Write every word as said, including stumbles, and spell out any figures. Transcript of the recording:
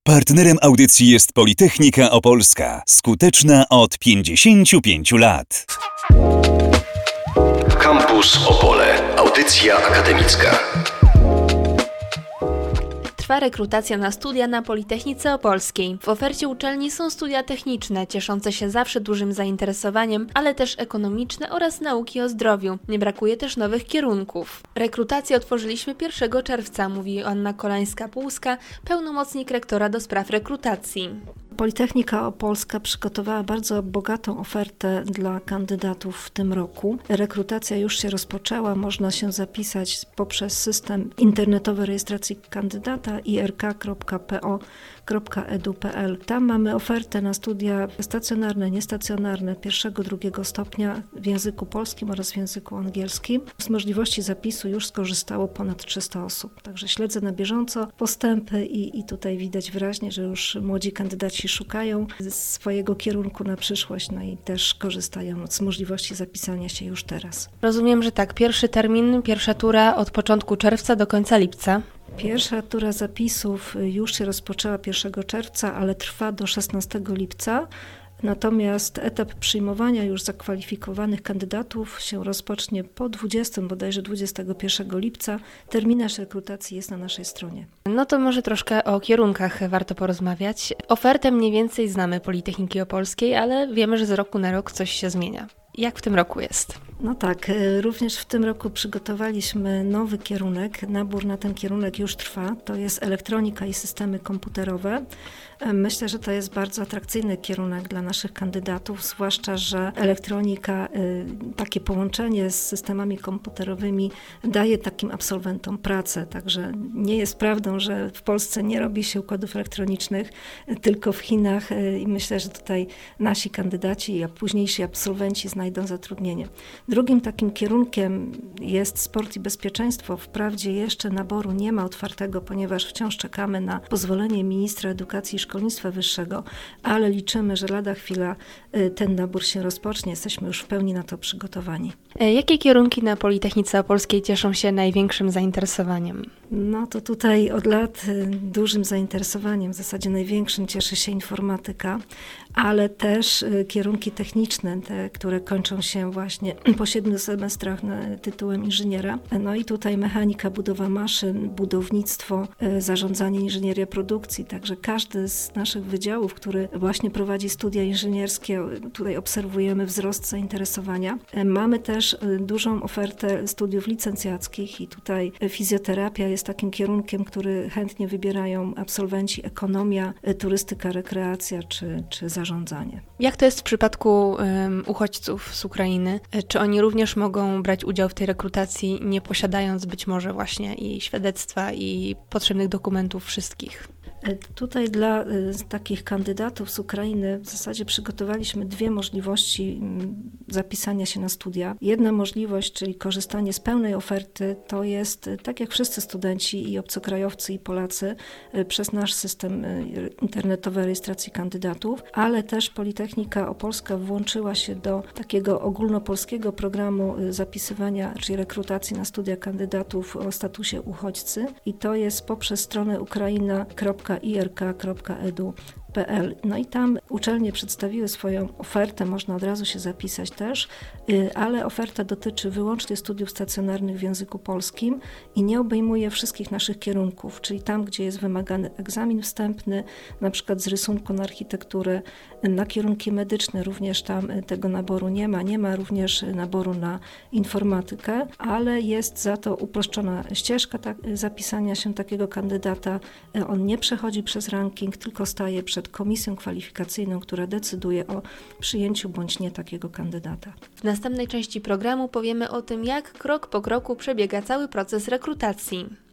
Partnerem audycji jest Politechnika Opolska, skuteczna od pięćdziesięciu pięciu lat. Campus Opole. Audycja akademicka. Trwa rekrutacja na studia na Politechnice Opolskiej. W ofercie uczelni są studia techniczne, cieszące się zawsze dużym zainteresowaniem, ale też ekonomiczne oraz nauki o zdrowiu. Nie brakuje też nowych kierunków. Rekrutację otworzyliśmy pierwszego czerwca, mówi Anna Kolańska-Półska, pełnomocnik rektora do spraw rekrutacji. Politechnika Opolska przygotowała bardzo bogatą ofertę dla kandydatów w tym roku. Rekrutacja już się rozpoczęła, można się zapisać poprzez system internetowej rejestracji kandydata i r k kropka p o kropka e d u kropka p l. Tam mamy ofertę na studia stacjonarne, niestacjonarne pierwszego, drugiego stopnia w języku polskim oraz w języku angielskim. Z możliwości zapisu już skorzystało ponad trzysta osób, także śledzę na bieżąco postępy i, i tutaj widać wyraźnie, że już młodzi kandydaci szukają swojego kierunku na przyszłość, no i też korzystają z możliwości zapisania się już teraz. Rozumiem, że tak, pierwszy termin, pierwsza tura od początku czerwca do końca lipca. Pierwsza tura zapisów już się rozpoczęła pierwszego czerwca, ale trwa do szesnastego lipca. Natomiast etap przyjmowania już zakwalifikowanych kandydatów się rozpocznie po dwudziestego, bodajże dwudziestego pierwszego lipca. Terminarz rekrutacji jest na naszej stronie. No to może troszkę o kierunkach warto porozmawiać. Ofertę mniej więcej znamy Politechniki Opolskiej, ale wiemy, że z roku na rok coś się zmienia. Jak w tym roku jest? No tak, również w tym roku przygotowaliśmy nowy kierunek. Nabór na ten kierunek już trwa. To jest elektronika i systemy komputerowe. Myślę, że to jest bardzo atrakcyjny kierunek dla naszych kandydatów, zwłaszcza, że elektronika, takie połączenie z systemami komputerowymi daje takim absolwentom pracę. Także nie jest prawdą, że w Polsce nie robi się układów elektronicznych, tylko w Chinach i myślę, że tutaj nasi kandydaci, a późniejsi absolwenci znajdą zatrudnienie. Drugim takim kierunkiem jest sport i bezpieczeństwo. Wprawdzie jeszcze naboru nie ma otwartego, ponieważ wciąż czekamy na pozwolenie ministra edukacji i szkolnictwa wyższego, ale liczymy, że lada chwila ten nabór się rozpocznie. Jesteśmy już w pełni na to przygotowani. Jakie kierunki na Politechnice Opolskiej cieszą się największym zainteresowaniem? No to tutaj od lat dużym zainteresowaniem, w zasadzie największym cieszy się informatyka, ale też kierunki techniczne, te, które kończą się właśnie po siedmiu semestrach tytułem inżyniera. No i tutaj mechanika, budowa maszyn, budownictwo, zarządzanie, inżynieria produkcji. Także każdy z naszych wydziałów, który właśnie prowadzi studia inżynierskie, tutaj obserwujemy wzrost zainteresowania. Mamy też dużą ofertę studiów licencjackich i tutaj fizjoterapia jest takim kierunkiem, który chętnie wybierają absolwenci, ekonomia, turystyka, rekreacja czy, czy zarządzanie. Jak to jest w przypadku um, uchodźców z Ukrainy? Czy oni również mogą brać udział w tej rekrutacji, nie posiadając być może właśnie i świadectwa, i potrzebnych dokumentów wszystkich? Tutaj dla y, takich kandydatów z Ukrainy w zasadzie przygotowaliśmy dwie możliwości y, zapisania się na studia. Jedna możliwość, czyli korzystanie z pełnej oferty, to jest y, tak jak wszyscy studenci i obcokrajowcy i Polacy y, przez nasz system y, internetowej rejestracji kandydatów, ale też Politechnika Opolska włączyła się do takiego ogólnopolskiego programu y, zapisywania, czyli rekrutacji na studia kandydatów o statusie uchodźcy i to jest poprzez stronę ukraina kropka i r k kropka e d u kropka p l. No i tam uczelnie przedstawiły swoją ofertę, można od razu się zapisać też, ale oferta dotyczy wyłącznie studiów stacjonarnych w języku polskim i nie obejmuje wszystkich naszych kierunków, czyli tam, gdzie jest wymagany egzamin wstępny, na przykład z rysunku na architekturę, na kierunki medyczne również tam tego naboru nie ma, nie ma również naboru na informatykę, ale jest za to uproszczona ścieżka tak, zapisania się takiego kandydata. On nie przechodzi przez ranking, tylko staje przed komisją kwalifikacyjną, która decyduje o przyjęciu bądź nie takiego kandydata. W następnej części programu powiemy o tym, jak krok po kroku przebiega cały proces rekrutacji.